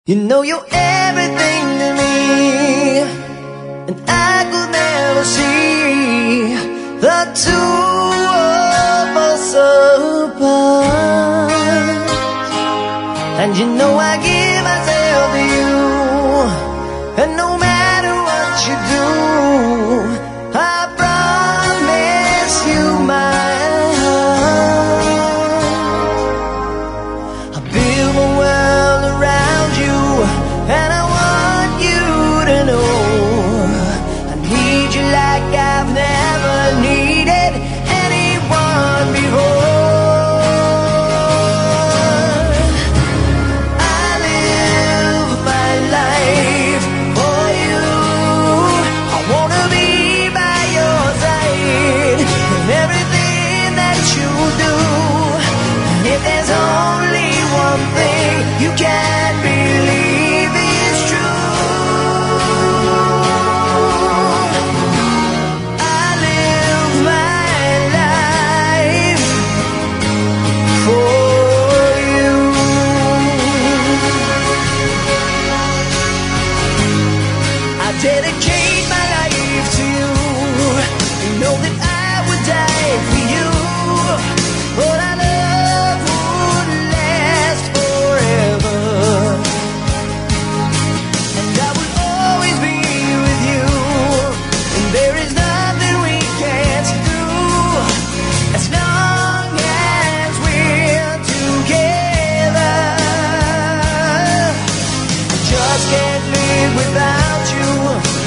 You know you're everything to me, and I could never see the two of us apart. And you know I give myself to you, and no matter what you do, I promise you my heart. I build my world around you, and I want you to know I need you like I've never needed anyone before. I live my life for you. I wanna be by your side in everything that you do. And if there's only one thing you can believe is true, I live my life for you. I dedicate my life to you. You know that I would die for you, but our love would last forever. And I will always be with you, and there is nothing we can't do as long as we're together. I just can't live without you.